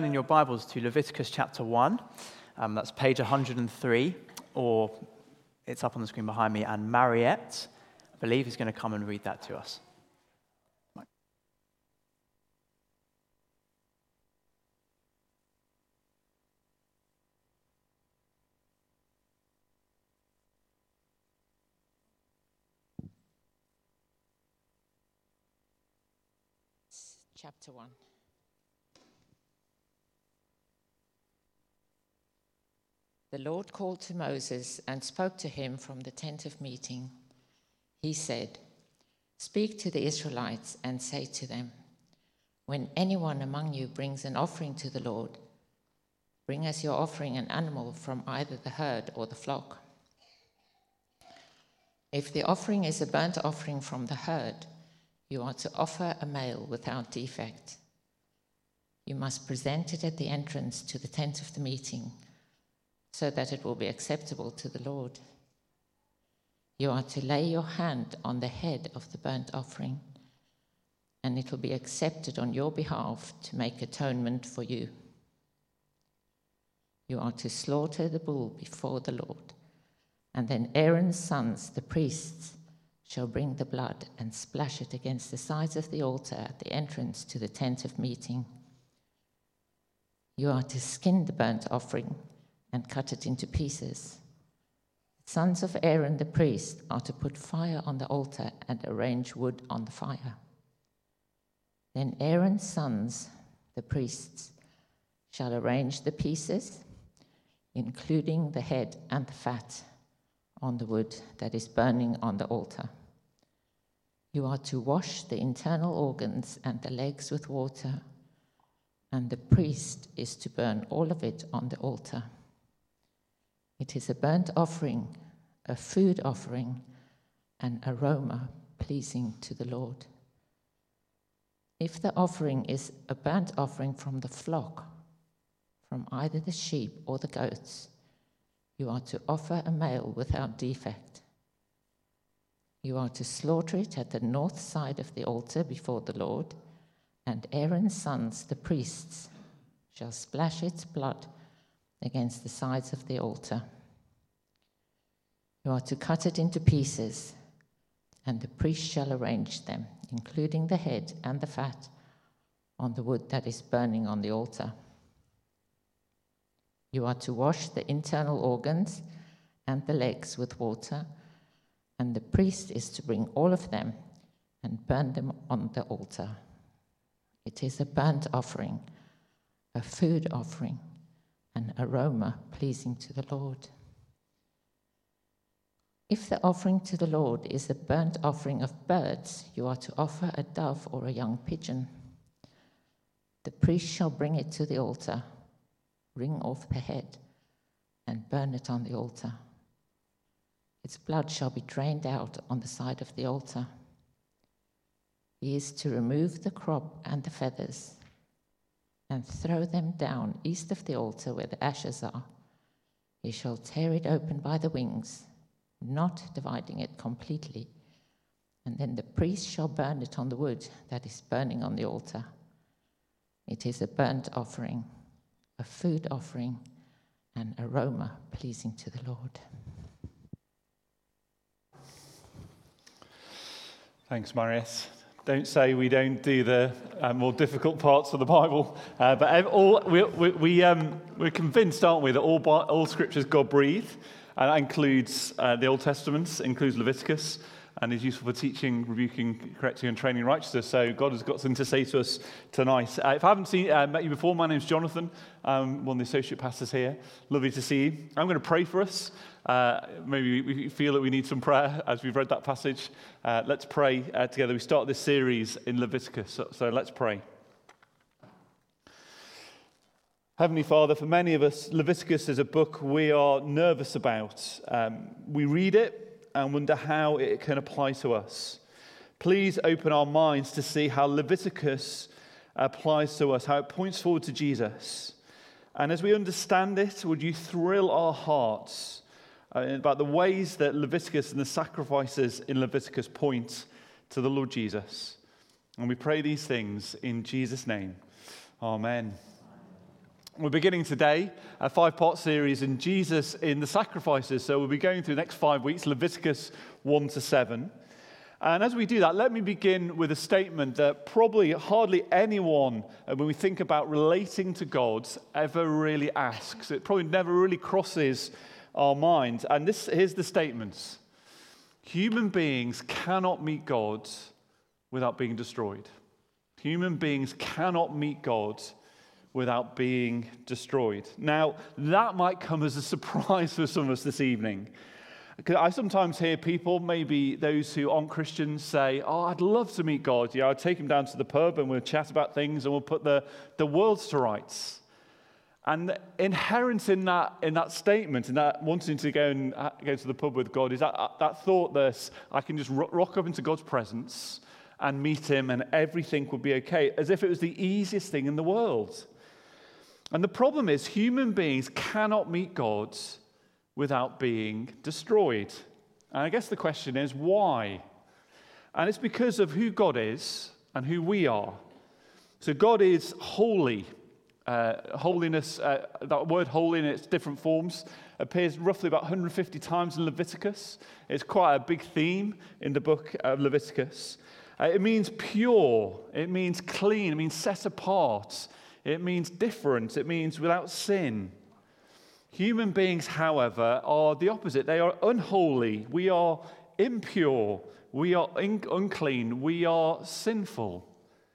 In your Bibles to Leviticus chapter 1, that's page 103, or it's up on the screen behind me, and Mariette, I believe, is going to come and read that to us. Chapter 1. The Lord called to Moses and spoke to him from the tent of meeting. He said, "Speak to the Israelites and say to them, when anyone among you brings an offering to the Lord, bring as your offering an animal from either the herd or the flock. If the offering is a burnt offering from the herd, you are to offer a male without defect. You must present it at the entrance to the tent of the meeting, so that it will be acceptable to the Lord. You are to lay your hand on the head of the burnt offering, and it will be accepted on your behalf to make atonement for you. You are to slaughter the bull before the Lord, and then Aaron's sons, the priests, shall bring the blood and splash it against the sides of the altar at the entrance to the tent of meeting. You are to skin the burnt offering and cut it into pieces. The sons of Aaron the priest are to put fire on the altar and arrange wood on the fire. Then Aaron's sons, the priests, shall arrange the pieces, including the head and the fat, on the wood that is burning on the altar. You are to wash the internal organs and the legs with water, and the priest is to burn all of it on the altar. It is a burnt offering, a food offering, an aroma pleasing to the Lord. If the offering is a burnt offering from the flock, from either the sheep or the goats, you are to offer a male without defect. You are to slaughter it at the north side of the altar before the Lord, and Aaron's sons, the priests, shall splash its blood against the sides of the altar. You are to cut it into pieces, and the priest shall arrange them, including the head and the fat, on the wood that is burning on the altar. You are to wash the internal organs and the legs with water, and the priest is to bring all of them and burn them on the altar. It is a burnt offering, a food offering, an aroma pleasing to the Lord. If the offering to the Lord is a burnt offering of birds, you are to offer a dove or a young pigeon. The priest shall bring it to the altar, wring off the head, and burn it on the altar. Its blood shall be drained out on the side of the altar. He is to remove the crop and the feathers and throw them down east of the altar where the ashes are. He shall tear it open by the wings, not dividing it completely, and then the priest shall burn it on the wood that is burning on the altar. It is a burnt offering, a food offering, an aroma pleasing to the Lord. Thanks, Marius. Don't say we don't do the more difficult parts of the Bible, but we're convinced, aren't we, that all Scripture is God-breathed, and that includes the Old Testament, includes Leviticus, and is useful for teaching, rebuking, correcting, and training righteousness. So God has got something to say to us tonight. If I haven't met you before, my name's Jonathan. I'm one of the associate pastors here. Lovely to see you. I'm going to pray for us. Maybe we feel that we need some prayer as we've read that passage. Let's pray together. We start this series in Leviticus, so let's pray. Heavenly Father, for many of us, Leviticus is a book we are nervous about. We read it and wonder how it can apply to us. Please open our minds to see how Leviticus applies to us, how it points forward to Jesus. And as we understand it, would you thrill our hearts about the ways that Leviticus and the sacrifices in Leviticus point to the Lord Jesus. And we pray these things in Jesus' name. Amen. We're beginning today a 5-part series in Jesus in the sacrifices. So we'll be going through the next 5 weeks, Leviticus 1 to 7. And as we do that, let me begin with a statement that probably hardly anyone, when we think about relating to God, ever really asks. It probably never really crosses our mind. And here's the statement. Human beings cannot meet God without being destroyed. Human beings cannot meet God without being destroyed. Now, that might come as a surprise for some of us this evening. Because I sometimes hear people, maybe those who aren't Christians, say, I'd love to meet God. I'd take him down to the pub and we'll chat about things and we'll put the world to rights. And inherent in that statement, in that wanting to go to the pub with God, is that thought that I can just rock up into God's presence and meet him and everything would be okay, as if it was the easiest thing in the world. And the problem is, human beings cannot meet God without being destroyed. And I guess the question is, why? And it's because of who God is and who we are. So God is holy. Holiness, that word holy in its different forms, appears roughly about 150 times in Leviticus. It's quite a big theme in the book of Leviticus. It means pure. It means clean. It means set apart. It means different. It means without sin. Human beings, however, are the opposite. They are unholy. We are impure. We are unclean. We are sinful.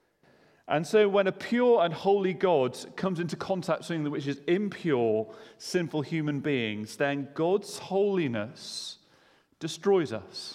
And so when a pure and holy God comes into contact with something which is impure, sinful human beings, then God's holiness destroys us.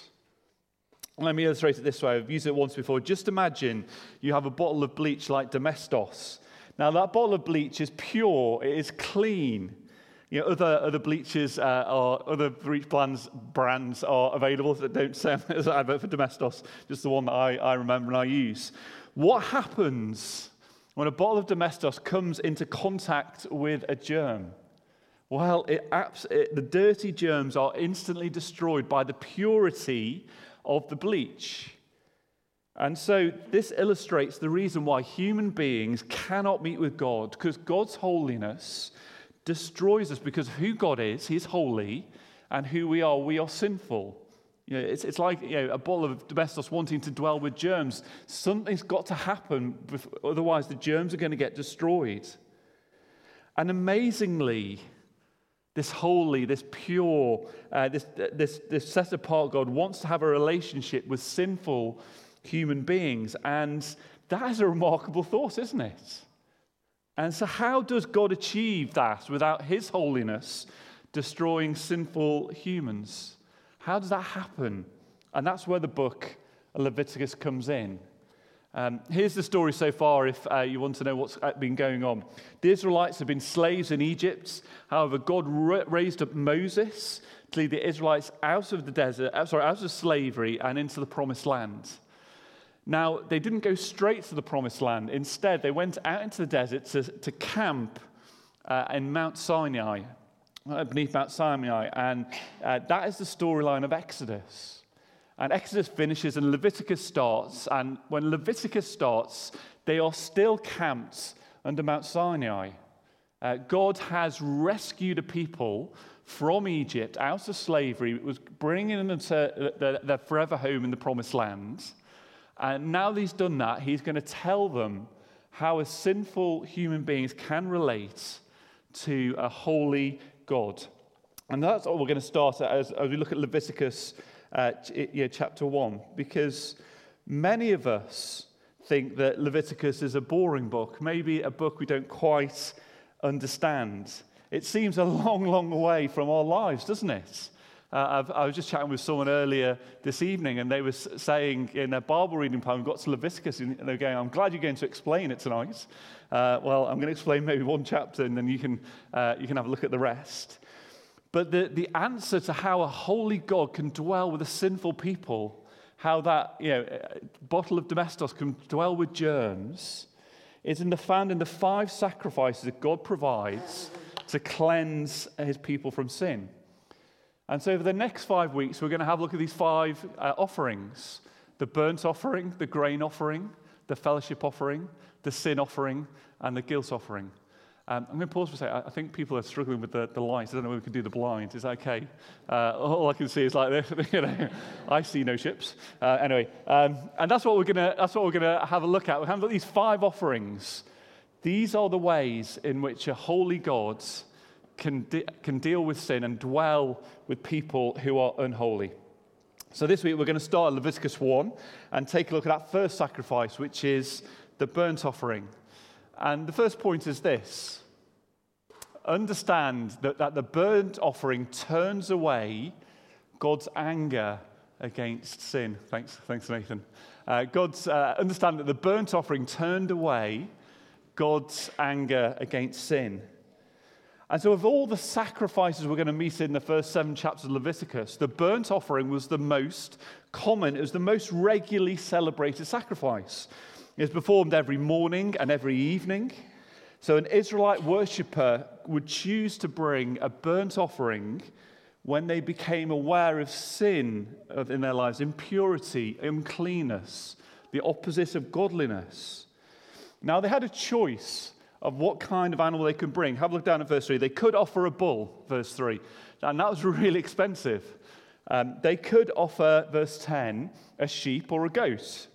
Let me illustrate it this way. I've used it once before. Just imagine you have a bottle of bleach like Domestos. Now, that bottle of bleach is pure, it is clean. Other bleaches or other bleach brands are available that don't say as an advert for Domestos, just the one that I remember and I use. What happens when a bottle of Domestos comes into contact with a germ? Well, the dirty germs are instantly destroyed by the purity of the bleach. And so this illustrates the reason why human beings cannot meet with God, because God's holiness destroys us because of who God is, he's holy, and who we are sinful. It's like a bottle of Domestos wanting to dwell with germs. Something's got to happen, otherwise the germs are going to get destroyed. And amazingly, this holy, this pure, this set apart God wants to have a relationship with sinful human beings. And that is a remarkable thought, isn't it? And so how does God achieve that without his holiness destroying sinful humans? How does that happen? And that's where the book of Leviticus comes in. Here's the story so far if you want to know what's been going on. The Israelites have been slaves in Egypt. However, God raised up Moses to lead the Israelites out of the desert, out of slavery and into the promised land. Now, they didn't go straight to the promised land. Instead, they went out into the desert to camp in Mount Sinai, beneath Mount Sinai. And that is the storyline of Exodus. And Exodus finishes and Leviticus starts. And when Leviticus starts, they are still camped under Mount Sinai. God has rescued a people from Egypt out of slavery, was bringing them to their forever home in the promised land. And now that he's done that, he's going to tell them how as sinful human beings can relate to a holy God. And that's what we're going to start at as we look at Leviticus chapter 1, because many of us think that Leviticus is a boring book, maybe a book we don't quite understand. It seems a long, long way from our lives, doesn't it? I was just chatting with someone earlier this evening, and they were saying in their Bible reading plan, we got to Leviticus, and they're going, I'm glad you're going to explain it tonight. Well, I'm going to explain maybe one chapter, and then you can have a look at the rest. But the answer to how a holy God can dwell with a sinful people, how that bottle of Domestos can dwell with germs, is found in the 5 sacrifices that God provides to cleanse his people from sin. And so over the next 5 weeks, we're going to have a look at these 5 offerings: the burnt offering, the grain offering, the fellowship offering, the sin offering, and the guilt offering. I'm going to pause for a second. I think people are struggling with the lights. I don't know if we can do the blinds. Is that okay? All I can see is like this. I see no ships. Anyway, and that's what we're gonna have a look at. We're having these 5 offerings. These are the ways in which a holy God can deal with sin and dwell with people who are unholy. So this week we're going to start at Leviticus 1 and take a look at that first sacrifice, which is the burnt offering. And the first point is this: understand that the burnt offering turns away God's anger against sin. Thanks, Nathan. Understand that the burnt offering turned away God's anger against sin. And so of all the sacrifices we're going to meet in the first 7 chapters of Leviticus, the burnt offering was the most common, it was the most regularly celebrated sacrifice. It was performed every morning and every evening. So an Israelite worshipper would choose to bring a burnt offering when they became aware of sin in their lives, impurity, uncleanness, the opposite of godliness. Now they had a choice of what kind of animal they could bring. Have a look down at verse 3. They could offer a bull, verse 3, and that was really expensive. They could offer, verse 10, a sheep or a goat.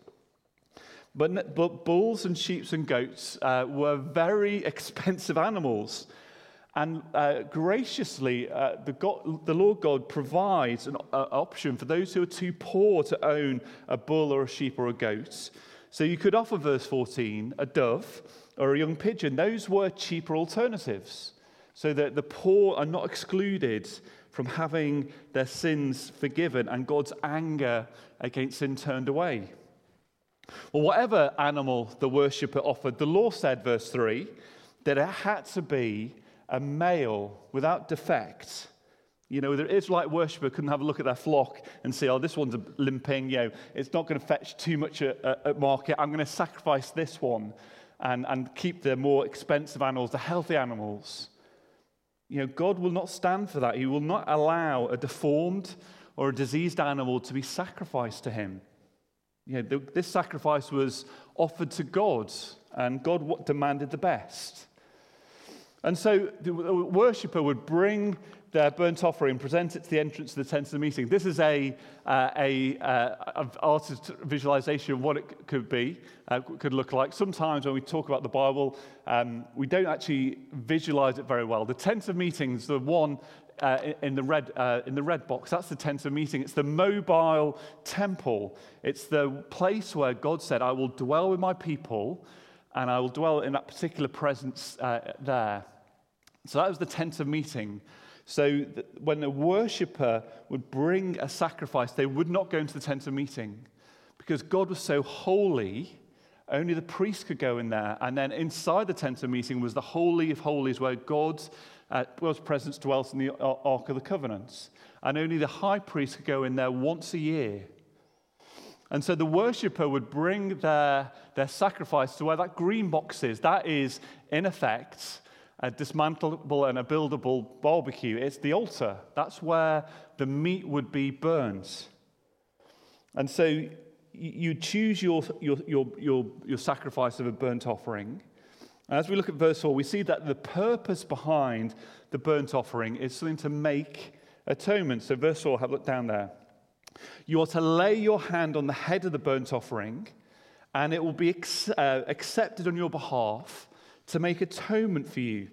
But bulls and sheep and goats were very expensive animals. And graciously, the Lord God provides an option for those who are too poor to own a bull or a sheep or a goat. So you could offer, verse 14, a dove or a young pigeon. Those were cheaper alternatives, so that the poor are not excluded from having their sins forgiven and God's anger against sin turned away. Well, whatever animal the worshipper offered, the law said, verse 3, that it had to be a male without defect. You know, the Israelite worshipper couldn't have a look at their flock and say, oh, this one's limping, it's not going to fetch too much at market. I'm going to sacrifice this one and keep the more expensive animals, the healthy animals. God will not stand for that. He will not allow a deformed or a diseased animal to be sacrificed to him. This sacrifice was offered to God, and God demanded the best. And so the worshipper would bring their burnt offering and present it to the entrance of the tent of the meeting. This is a artist visualization of what it could look like. Sometimes when we talk about the Bible, we don't actually visualize it very well. The tent of meetings, the one in the red box, that's the tent of meeting. It's the mobile temple. It's the place where God said, I will dwell with my people, and I will dwell in that particular presence there. So that was the tent of meeting. So when a worshipper would bring a sacrifice, they would not go into the tent of meeting, because God was so holy, only the priest could go in there. And then inside the tent of meeting was the Holy of Holies, where God's presence dwelt in the Ark of the Covenant. And only the high priest could go in there once a year. And so the worshipper would bring their sacrifice to where that green box is. That is, in effect, a dismantleable and a buildable barbecue. It's the altar. That's where the meat would be burned. And so you choose your sacrifice of a burnt offering. As we look at verse 4, we see that the purpose behind the burnt offering is something to make atonement. So verse 4, have a look down there. You are to lay your hand on the head of the burnt offering, and it will be accepted on your behalf to make atonement for you.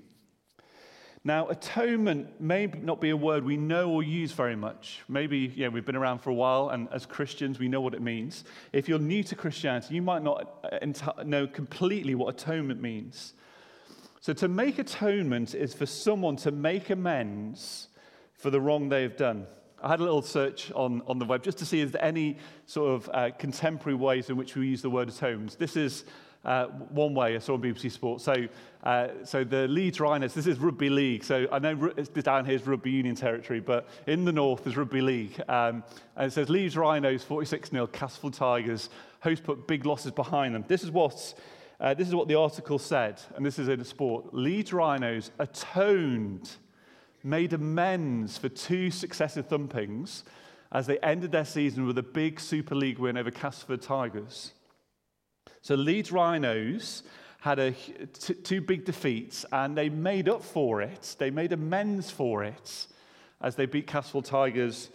Now, atonement may not be a word we know or use very much. Maybe, we've been around for a while, and as Christians, we know what it means. If you're new to Christianity, you might not know completely what atonement means. So to make atonement is for someone to make amends for the wrong they have done. I had a little search on the web just to see if there are any sort of contemporary ways in which we use the word atonement. This is one way I saw on BBC Sport. So the Leeds Rhinos, this is rugby league. So I know down here is rugby union territory, but in the north is rugby league. And it says Leeds Rhinos 46-0, Castleford Tigers. Hosts put big losses behind them. This is what the article said, and this is in sport. Leeds Rhinos atoned, made amends for 2 successive thumpings as they ended their season with a big Super League win over Castleford Tigers. So Leeds Rhinos had two big defeats, and they made up for it. They made amends for it as they beat Castle Tigers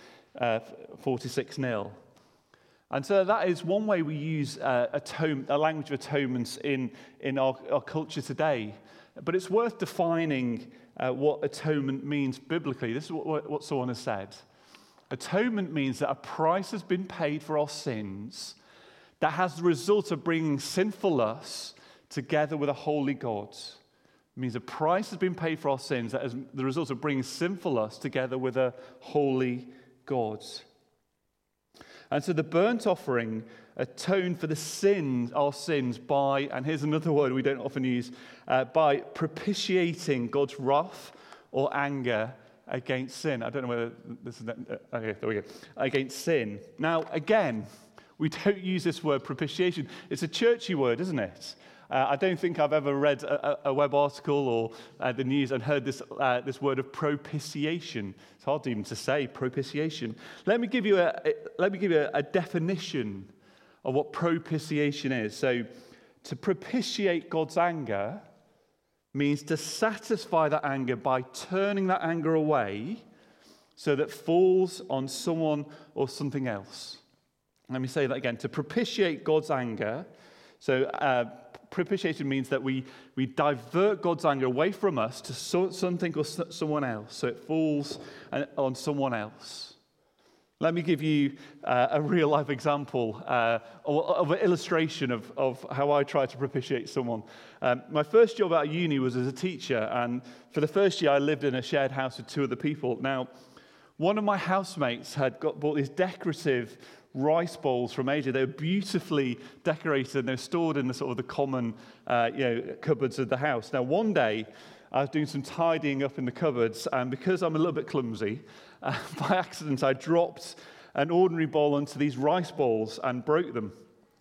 46-0. And so that is one way we use a language of atonements in our culture today. But it's worth defining what atonement means biblically. This is what someone has said. Atonement means that a price has been paid for our sins that has the result of bringing sinful us together with a holy God. It means a price has been paid for our sins that is the result of bringing sinful us together with a holy God. And so the burnt offering atoned for our sins by, and here's another word we don't often use, by propitiating God's wrath or anger against sin. I don't know whether this is... Okay, there we go. Against sin. Now, again, we don't use this word propitiation. It's a churchy word, isn't it? I don't think I've ever read a web article or the news and heard this word of propitiation. It's hard even to say, propitiation. Let me give you a definition of what propitiation is. So, to propitiate God's anger means to satisfy that anger by turning that anger away so that it falls on someone or something else. Let me say that again. To propitiate God's anger, propitiation means that we divert God's anger away from us to something or someone else, so it falls on someone else. Let me give you a real-life example of an illustration of how I try to propitiate someone. My first job out of uni was as a teacher, and for the first year I lived in a shared house with two other people. Now, one of my housemates had bought these decorative rice bowls from Asia. They were beautifully decorated, and they were stored in the common cupboards of the house. Now, one day, I was doing some tidying up in the cupboards, and because I'm a little bit clumsy, by accident, I dropped an ordinary bowl onto these rice bowls and broke them.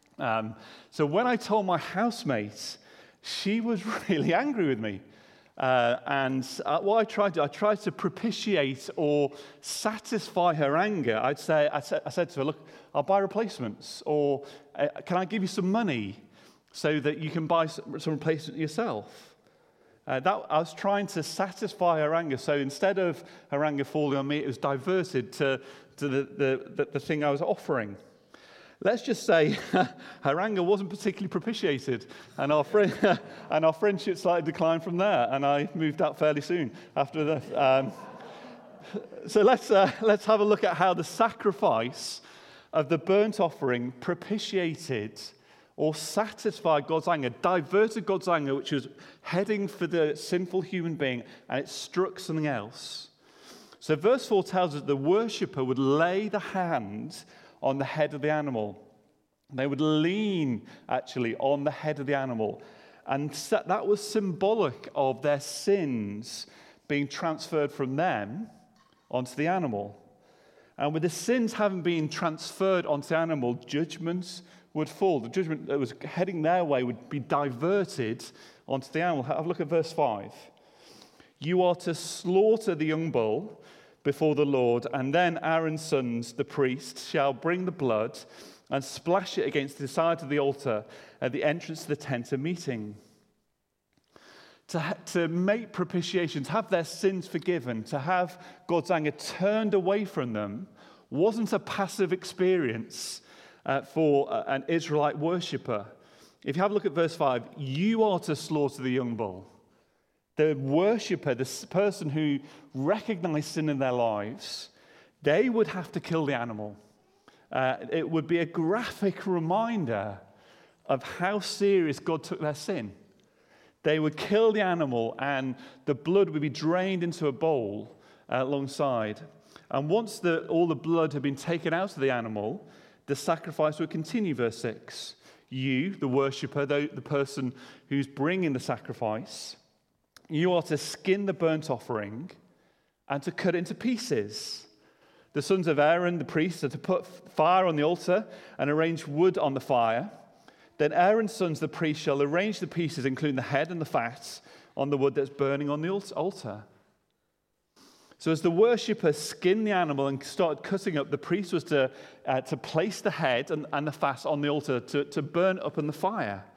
So when I told my housemate, she was really angry with me. What I tried to propitiate or satisfy her anger. I said to her, look, I'll buy replacements, or can I give you some money so that you can buy some replacement yourself? I was trying to satisfy her anger. So instead of her anger falling on me, it was diverted to the thing I was offering. Let's just say her anger wasn't particularly propitiated, and our friendship slightly declined from there, and I moved out fairly soon after that. So let's have a look at how the sacrifice of the burnt offering propitiated or satisfied God's anger, diverted God's anger, which was heading for the sinful human being, and it struck something else. So verse 4 tells us the worshipper would lay the hand on the head of the animal. They would lean, actually, on the head of the animal. And that was symbolic of their sins being transferred from them onto the animal. And with the sins having been transferred onto the animal, judgments would fall. The judgment that was heading their way would be diverted onto the animal. Have a look at verse 5. You are to slaughter the young bull before the Lord, and then Aaron's sons, the priests, shall bring the blood and splash it against the side of the altar at the entrance to the tent of meeting. To make propitiation, to have their sins forgiven, to have God's anger turned away from them, wasn't a passive experience for an Israelite worshipper. If you have a look at verse 5, you are to slaughter the young bull. The worshipper, this person who recognized sin in their lives, they would have to kill the animal. It would be a graphic reminder of how serious God took their sin. They would kill the animal, and the blood would be drained into a bowl alongside. And once all the blood had been taken out of the animal, the sacrifice would continue, verse 6. You, the worshipper, the person who's bringing the sacrifice, you are to skin the burnt offering and to cut it into pieces. The sons of Aaron, the priests, are to put fire on the altar and arrange wood on the fire. Then Aaron's sons, the priests, shall arrange the pieces, including the head and the fat, on the wood that's burning on the altar. So as the worshipper skinned the animal and started cutting up, the priest was to place the head and the fat on the altar to burn up in the fire.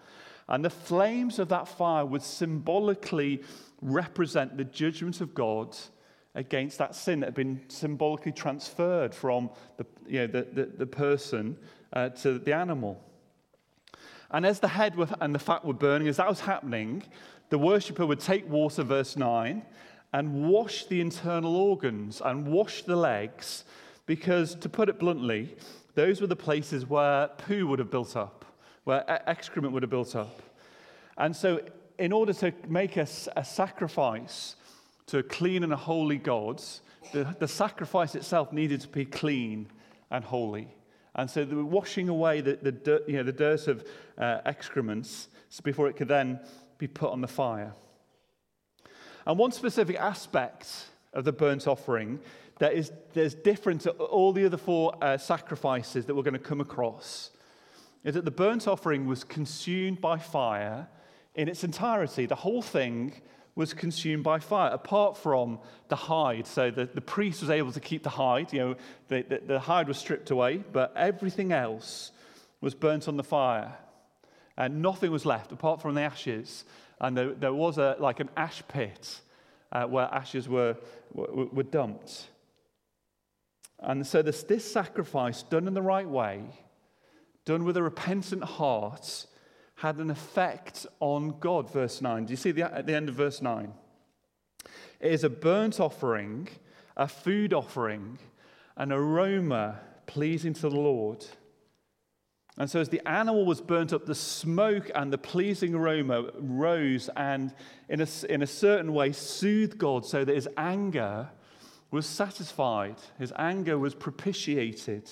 And the flames of that fire would symbolically represent the judgment of God against that sin that had been symbolically transferred from the person to the animal. And as the head and the fat were burning, as that was happening, the worshipper would take water, verse 9, and wash the internal organs and wash the legs, because, to put it bluntly, those were the places where poo would have built up, where excrement would have built up. And so in order to make a sacrifice to a clean and a holy God, the sacrifice itself needed to be clean and holy. And so they were washing away the dirt of excrements before it could then be put on the fire. And one specific aspect of the burnt offering that is different to all the other four sacrifices that we're going to come across is that the burnt offering was consumed by fire in its entirety. The whole thing was consumed by fire, apart from the hide. So the priest was able to keep the hide. The hide was stripped away, but everything else was burnt on the fire. And nothing was left apart from the ashes. And there was like an ash pit where ashes were dumped. And so this sacrifice, done in the right way, done with a repentant heart, had an effect on God, verse 9. Do you see at the end of verse 9? It is a burnt offering, a food offering, an aroma pleasing to the Lord. And so as the animal was burnt up, the smoke and the pleasing aroma rose and in a certain way soothed God so that his anger was satisfied. His anger was propitiated.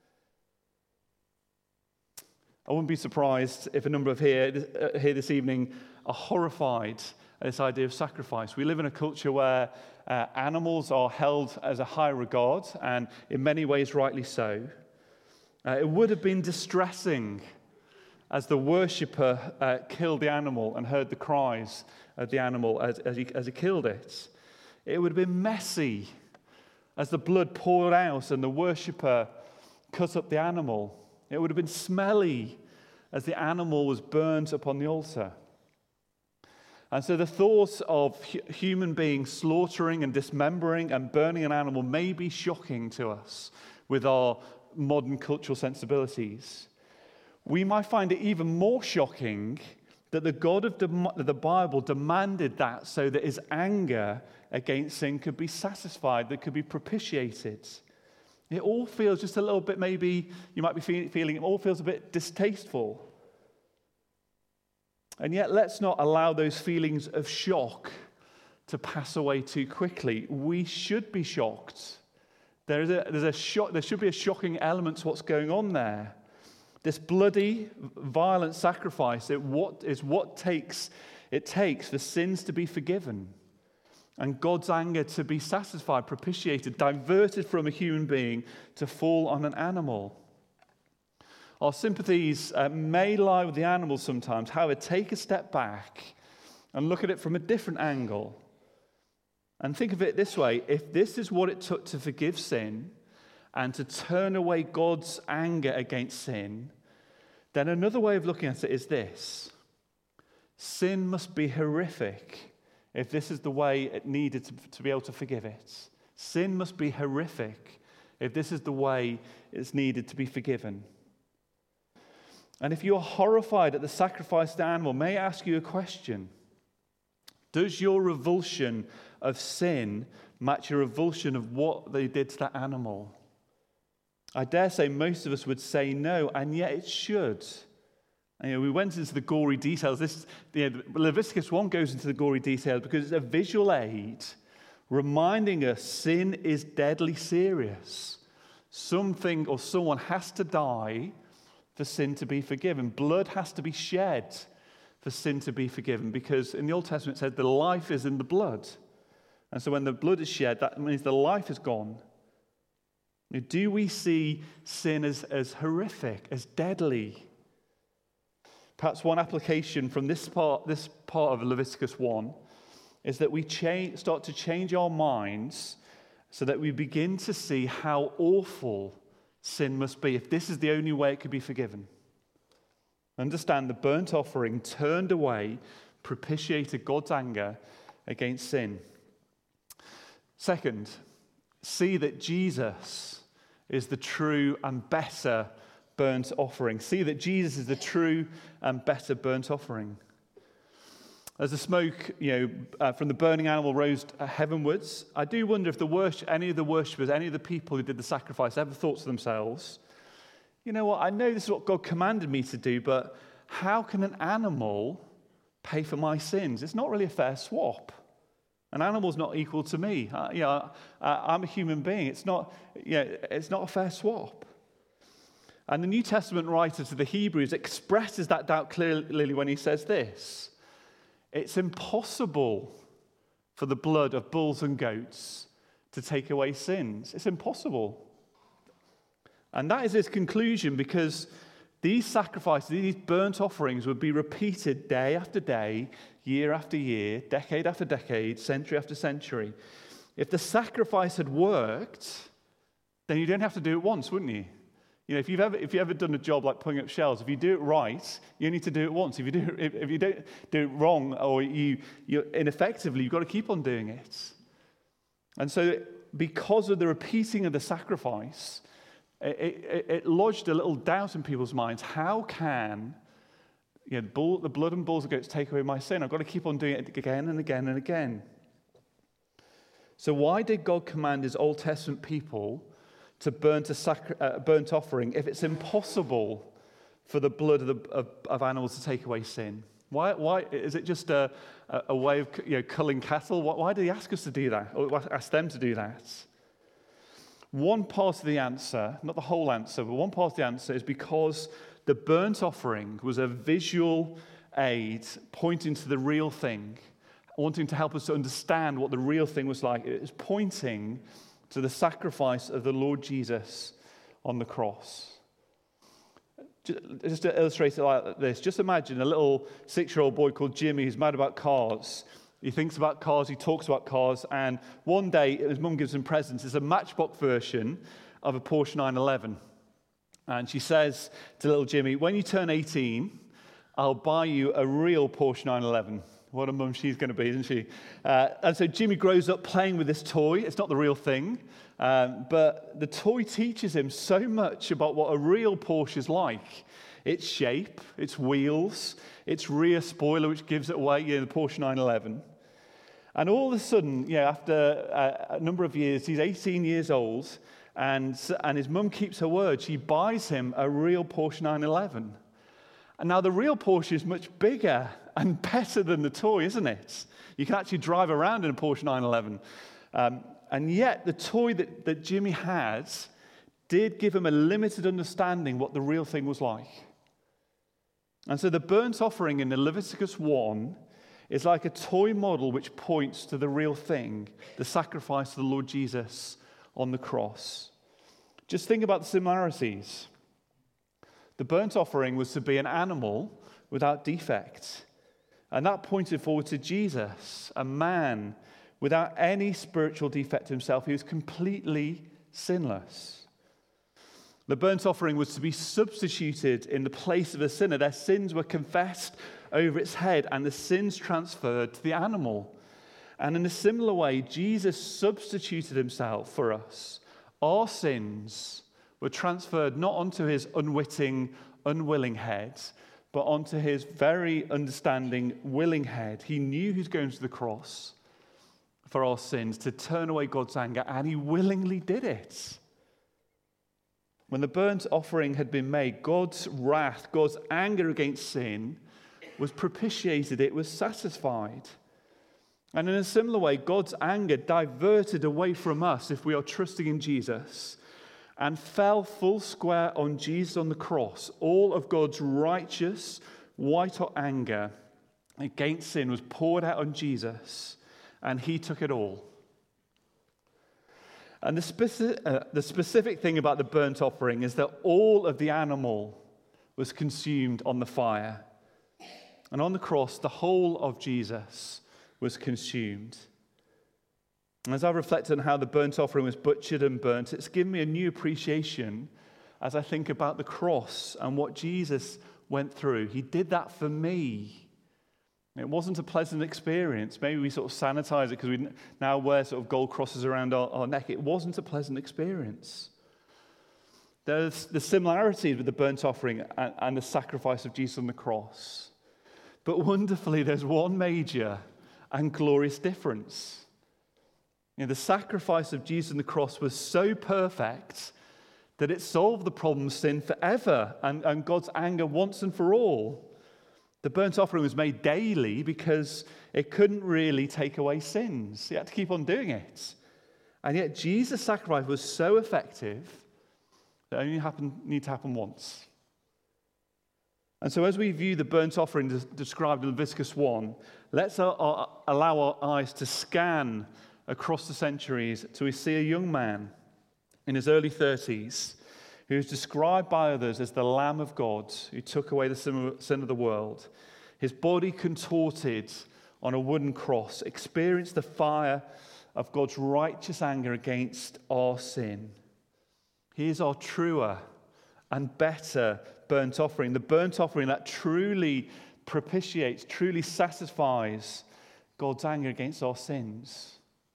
I wouldn't be surprised if a number of here this evening are horrified at this idea of sacrifice. We live in a culture where animals are held as a high regard, and in many ways rightly so. It would have been distressing as the worshipper killed the animal and heard the cries of the animal as he killed it. It would have been messy as the blood poured out and the worshipper cut up the animal. It would have been smelly as the animal was burnt upon the altar. And so the thought of human beings slaughtering and dismembering and burning an animal may be shocking to us with our modern cultural sensibilities. We might find it even more shocking that the God of the Bible demanded that so that his anger against sin could be satisfied, that could be propitiated. It all feels just a little bit, maybe you might be feeling, it all feels a bit distasteful. And yet, let's not allow those feelings of shock to pass away too quickly. We should be shocked. There's a shock. There should be a shocking element to what's going on there. This bloody, violent sacrifice what it takes for sins to be forgiven and God's anger to be satisfied, propitiated, diverted from a human being to fall on an animal. Our sympathies may lie with the animal sometimes. However, take a step back and look at it from a different angle. And think of it this way: if this is what it took to forgive sin and to turn away God's anger against sin, then another way of looking at it is this: sin must be horrific if this is the way it needed to be able to forgive it. Sin must be horrific if this is the way it's needed to be forgiven. And if you're horrified at the sacrifice of the animal, may I ask you a question? Does your revulsion of sin match your revulsion of what they did to that animal? I dare say most of us would say no, and yet it should. We went into the gory details. Leviticus 1 goes into the gory details because it's a visual aid reminding us sin is deadly serious. Something or someone has to die for sin to be forgiven. Blood has to be shed for sin to be forgiven, because in the Old Testament it said the life is in the blood. And so when the blood is shed, that means the life is gone. Do we see sin as horrific, as deadly? Perhaps one application from this part of Leviticus 1 is that we start to change our minds so that we begin to see how awful sin must be if this is the only way it could be forgiven. Understand the burnt offering turned away, propitiated God's anger against sin. Second, see that Jesus is the true and better burnt offering. See that Jesus is the true and better burnt offering. As the smoke, from the burning animal rose heavenwards, I do wonder if any of the worshippers, any of the people who did the sacrifice ever thought to themselves, you know what, I know this is what God commanded me to do, but how can an animal pay for my sins? It's not really a fair swap. An animal's not equal to me. I'm a human being. It's not a fair swap. And the New Testament writer to the Hebrews expresses that doubt clearly when he says this: it's impossible for the blood of bulls and goats to take away sins. It's impossible. And that is his conclusion, because these sacrifices, these burnt offerings would be repeated day after day, year after year, decade after decade, century after century. If the sacrifice had worked, then you don't have to do it once, wouldn't you? If you've ever done a job like putting up shelves, if you do it right, you need to do it once. If you don't do it wrong, or you ineffectively, you've got to keep on doing it. And so, because of the repeating of the sacrifice, it lodged a little doubt in people's minds. How can the blood and bulls and goats take away my sin? I've got to keep on doing it again and again and again. So why did God command his Old Testament people to burn a burnt offering if it's impossible for the blood of animals to take away sin? Why is it just a way of culling cattle? Why did he ask us to do that, or ask them to do that? One part of the answer, not the whole answer, but one part of the answer is because the burnt offering was a visual aid pointing to the real thing, wanting to help us to understand what the real thing was like. It is pointing to the sacrifice of the Lord Jesus on the cross. Just to illustrate it like this, just imagine a little 6-year-old boy called Jimmy who's mad about cars. He thinks about cars, he talks about cars, and one day his mum gives him presents. It's a Matchbox version of a Porsche 911. And she says to little Jimmy, when you turn 18, I'll buy you a real Porsche 911. What a mum she's going to be, isn't she? And so Jimmy grows up playing with this toy. It's not the real thing, but the toy teaches him so much about what a real Porsche is like. Its shape, its wheels, its rear spoiler, which gives it away, the Porsche 911. And all of a sudden, after a number of years, he's 18 years old, and his mum keeps her word. She buys him a real Porsche 911. And now the real Porsche is much bigger and better than the toy, isn't it? You can actually drive around in a Porsche 911. And yet the toy that Jimmy had did give him a limited understanding what the real thing was like. And so the burnt offering in Leviticus 1 is like a toy model which points to the real thing, the sacrifice of the Lord Jesus on the cross. Just think about the similarities. The burnt offering was to be an animal without defect. And that pointed forward to Jesus, a man without any spiritual defect himself. He was completely sinless. The burnt offering was to be substituted in the place of a sinner. Their sins were confessed over its head, and the sins transferred to the animal. And in a similar way, Jesus substituted himself for us. Our sins were transferred not onto his unwitting, unwilling head, but onto his very understanding, willing head. He knew he was going to the cross for our sins to turn away God's anger, and he willingly did it. When the burnt offering had been made, God's wrath, God's anger against sin was propitiated. It was satisfied. And in a similar way, God's anger diverted away from us if we are trusting in Jesus and fell full square on Jesus on the cross. All of God's righteous, white-hot anger against sin was poured out on Jesus, and he took it all. And the specific thing about the burnt offering is that all of the animal was consumed on the fire. And on the cross, the whole of Jesus was consumed. And as I reflect on how the burnt offering was butchered and burnt, it's given me a new appreciation as I think about the cross and what Jesus went through. He did that for me. It wasn't a pleasant experience. Maybe we sort of sanitize it because we now wear sort of gold crosses around our neck. It wasn't a pleasant experience. There's the similarities with the burnt offering and the sacrifice of Jesus on the cross. But wonderfully, there's one major and glorious difference. The sacrifice of Jesus on the cross was so perfect that it solved the problem of sin forever and God's anger once and for all. The burnt offering was made daily because it couldn't really take away sins. He had to keep on doing it. And yet Jesus' sacrifice was so effective that it only needed to happen once. And so as we view the burnt offering described in Leviticus 1, let's allow our eyes to scan across the centuries till we see a young man in his early 30s who is described by others as the Lamb of God who took away the sin of the world. His body contorted on a wooden cross, experienced the fire of God's righteous anger against our sin. He is our truer and better burnt offering, the burnt offering that truly propitiates, truly satisfies God's anger against our sins.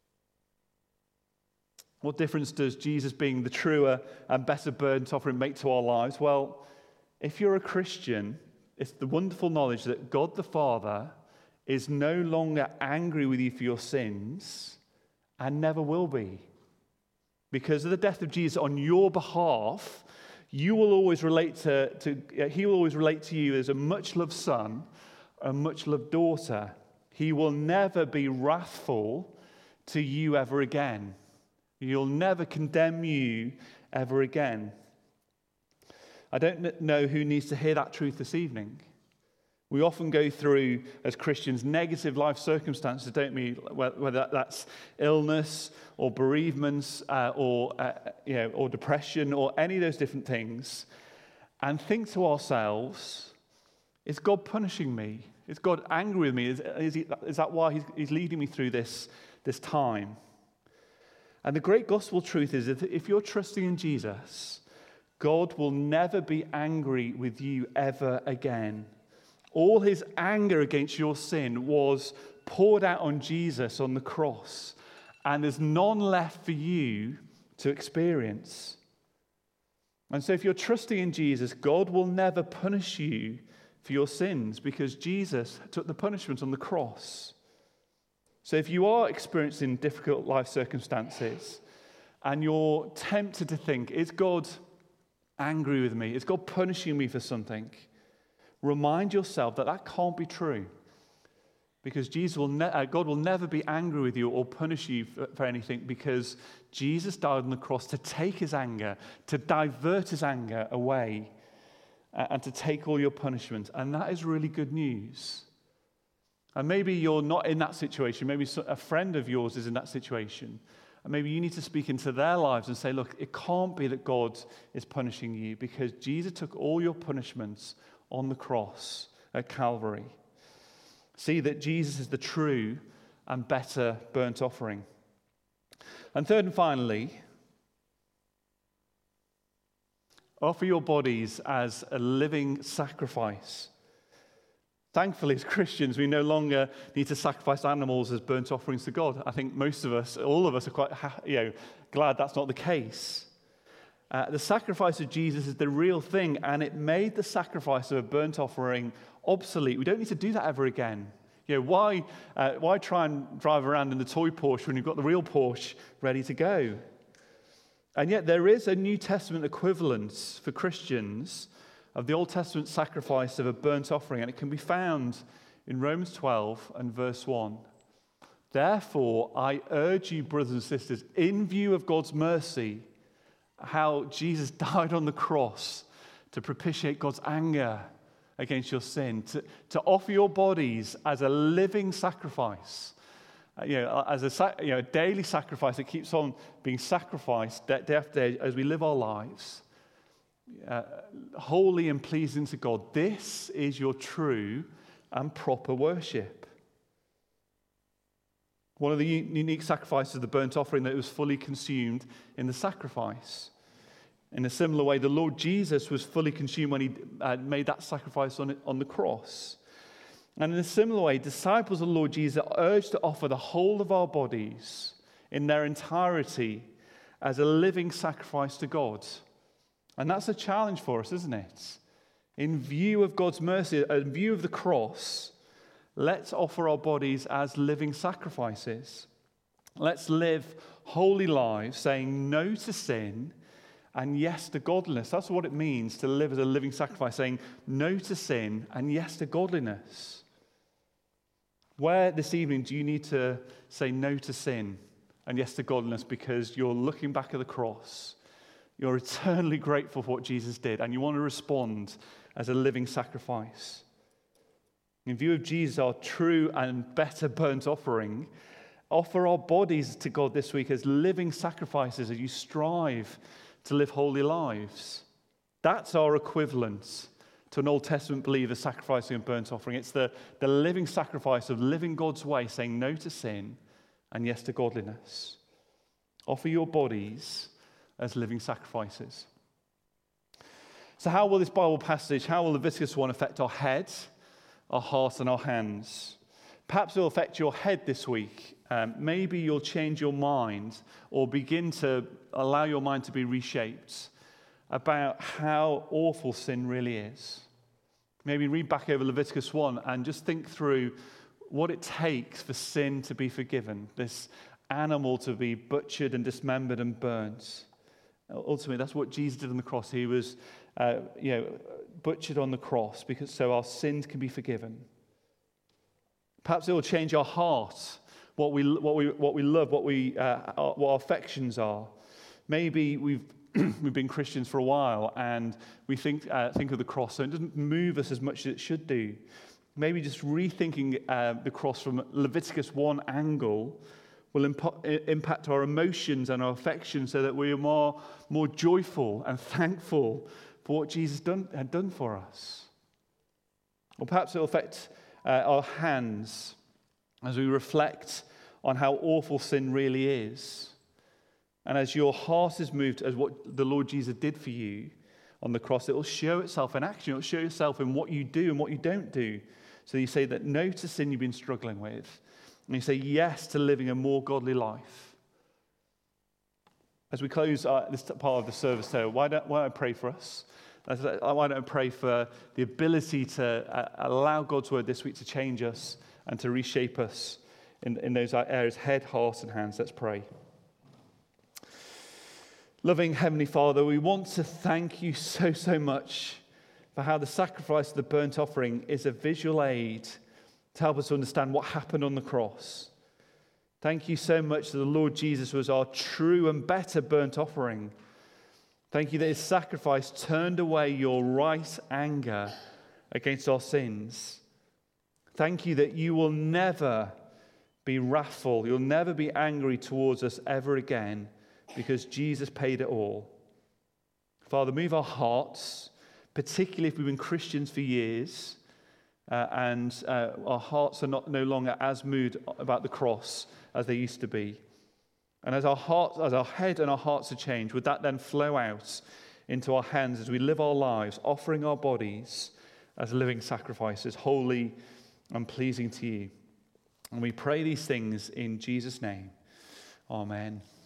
What difference does Jesus being the truer and better burnt offering make to our lives? Well, if you're a Christian, it's the wonderful knowledge that God the Father is no longer angry with you for your sins and never will be. Because of the death of Jesus on your behalf, you will always relate he will always relate to you as a much-loved son, a much-loved daughter. He will never be wrathful to you ever again. He'll never condemn you ever again. I don't know who needs to hear that truth this evening. We often go through, as Christians, negative life circumstances, don't we? Whether that's illness or bereavements or depression or any of those different things, and think to ourselves, is God punishing me? Is God angry with me? Is that why he's leading me through this time? And the great gospel truth is that if you're trusting in Jesus, God will never be angry with you ever again. All his anger against your sin was poured out on Jesus on the cross, and there's none left for you to experience. And so if you're trusting in Jesus, God will never punish you for your sins because Jesus took the punishment on the cross. So if you are experiencing difficult life circumstances and you're tempted to think, is God angry with me? Is God punishing me for something? Remind yourself that can't be true, because God will never be angry with you or punish you for anything, because Jesus died on the cross to take his anger, to divert his anger away, and to take all your punishment. And that is really good news. And maybe you're not in that situation. Maybe a friend of yours is in that situation. And maybe you need to speak into their lives and say, look, it can't be that God is punishing you, because Jesus took all your punishments on the cross at Calvary. See that Jesus is the true and better burnt offering. And third and finally, offer your bodies as a living sacrifice. Thankfully, as Christians, we no longer need to sacrifice animals as burnt offerings to God. I think most of us, all of us, are quite glad that's not the case. The sacrifice of Jesus is the real thing, and it made the sacrifice of a burnt offering obsolete. We don't need to do that ever again. Why try and drive around in the toy Porsche when you've got the real Porsche ready to go? And yet there is a New Testament equivalence for Christians of the Old Testament sacrifice of a burnt offering, and it can be found in Romans 12 and verse 1. Therefore, I urge you, brothers and sisters, in view of God's mercy, how Jesus died on the cross to propitiate God's anger against your sin, to offer your bodies as a living sacrifice, as a daily sacrifice that keeps on being sacrificed day after day as we live our lives, holy and pleasing to God. This is your true and proper worship. One of the unique sacrifices of the burnt offering that it was fully consumed in the sacrifice. In a similar way, the Lord Jesus was fully consumed when he made that sacrifice on the cross. And in a similar way, disciples of the Lord Jesus are urged to offer the whole of our bodies in their entirety as a living sacrifice to God. And that's a challenge for us, isn't it? In view of God's mercy, in view of the cross, let's offer our bodies as living sacrifices. Let's live holy lives, saying no to sin and yes to godliness. That's what it means to live as a living sacrifice, saying no to sin and yes to godliness. Where this evening do you need to say no to sin and yes to godliness because you're looking back at the cross? You're eternally grateful for what Jesus did, and you want to respond as a living sacrifice. In view of Jesus, our true and better burnt offering, offer our bodies to God this week as living sacrifices as you strive to live holy lives. That's our equivalent to an Old Testament believer sacrificing a burnt offering. It's the living sacrifice of living God's way, saying no to sin and yes to godliness. Offer your bodies as living sacrifices. So how will this Bible passage, how will Leviticus 1 affect our head, our heart, and our hands? Perhaps it will affect your head this week. Maybe you'll change your mind or begin to allow your mind to be reshaped about how awful sin really is. Maybe read back over Leviticus 1 and just think through what it takes for sin to be forgiven, this animal to be butchered and dismembered and burnt. Ultimately, that's what Jesus did on the cross. He was butchered on the cross so our sins can be forgiven. Perhaps it will change our heart, what we love, what our affections are. Maybe we've been Christians for a while and we think of the cross, so it doesn't move us as much as it should do. Maybe just rethinking the cross from Leviticus 1 angle will impact our emotions and our affections so that we are more joyful and thankful for what Jesus had done for us. Or perhaps it will affect our hands as we reflect on how awful sin really is. And as your heart is moved as what the Lord Jesus did for you on the cross, it will show itself in action. It will show itself in what you do and what you don't do. So you say that no to sin you've been struggling with, and you say yes to living a more godly life. As we close this part of the service today, why don't I pray for us? Why don't I pray for the ability to allow God's word this week to change us and to reshape us in those areas, head, heart, and hands. Let's pray. Loving Heavenly Father, we want to thank you so much for how the sacrifice of the burnt offering is a visual aid to help us to understand what happened on the cross. Thank you so much that the Lord Jesus was our true and better burnt offering. Thank you that his sacrifice turned away your right anger against our sins. Thank you that you will never be wrathful. You'll never be angry towards us ever again because Jesus paid it all. Father, move our hearts, particularly if we've been Christians for years, and our hearts are no longer as moved about the cross as they used to be. And as our head and our hearts are changed, would that then flow out into our hands as we live our lives, offering our bodies as living sacrifices, holy and pleasing to you. And we pray these things in Jesus' name. Amen.